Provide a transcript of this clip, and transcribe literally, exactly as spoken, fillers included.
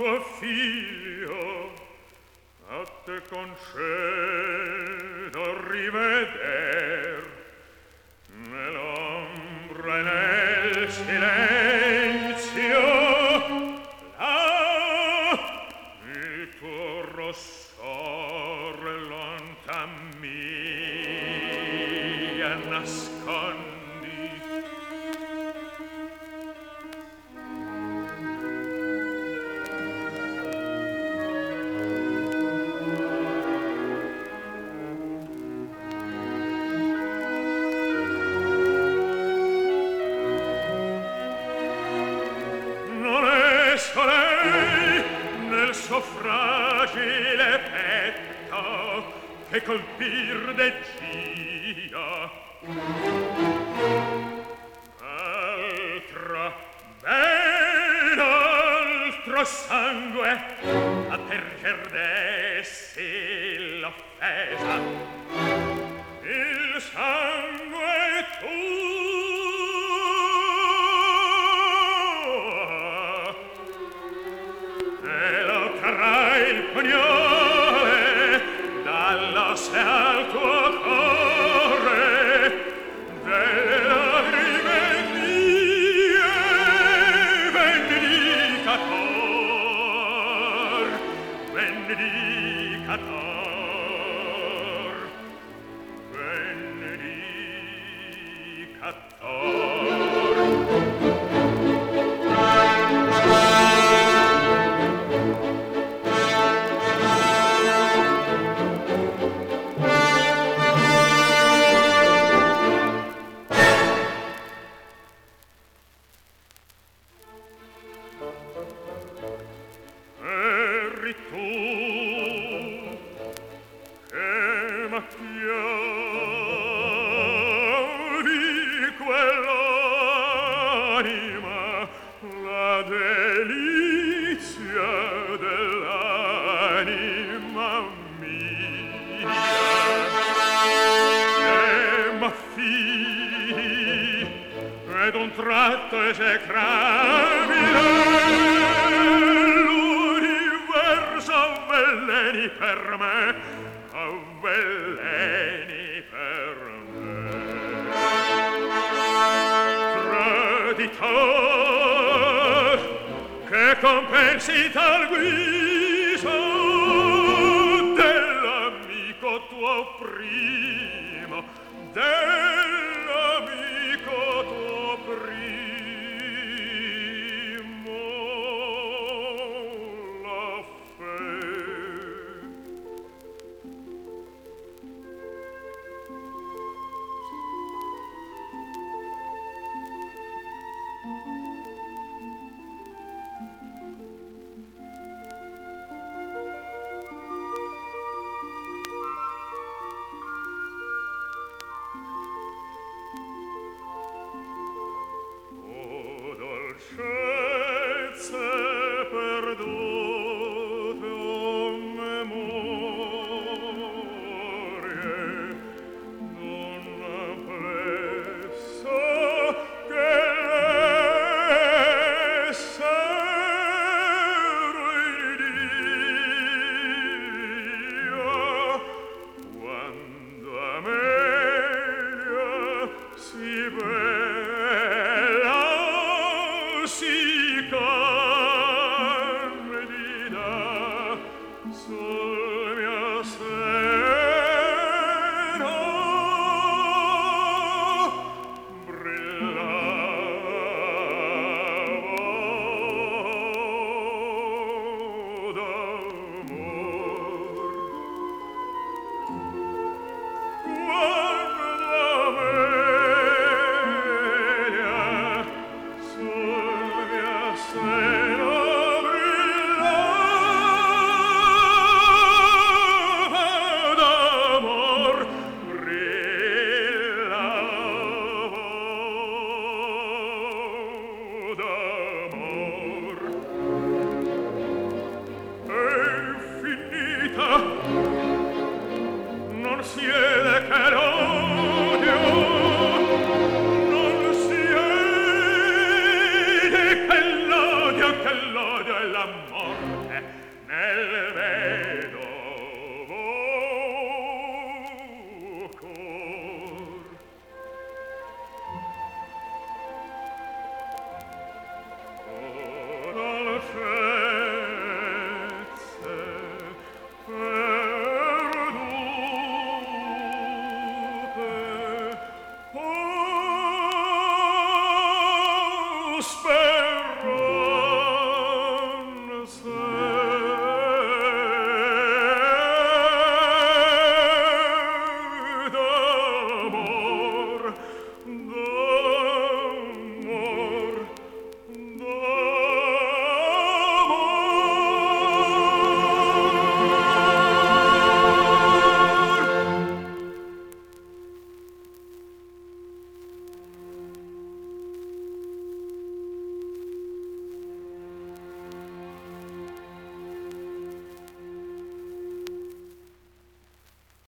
tuo figlio a te concedo riveder nell'ombra e nel silenzio là il tuo rossore lontan mia nascondi. Suo fragile petto che colpir decia altro ben altro sangue a terger dessi l'offesa il sangue tuo il pugnale dall'osse al tuo cuore delle lagrime mie vendicator vendicator vendicator tratto esecrabile l'universo avveleni per me avveleni per me traditor che compensi tal guisa dell'amico tuo primo dell'amico tuo primo la fede dolcezze perdute o memorie non appresso che l'essere in Dio quando Amelia si bella si candida sul mio seno brillavo d'amor quando Amelia sul mio seno brillava d'amor brillavo d'amor è finita non siede che l'odio non siede che l'odio che l'odio e l'amor nel vedovo cor. Ora al cielo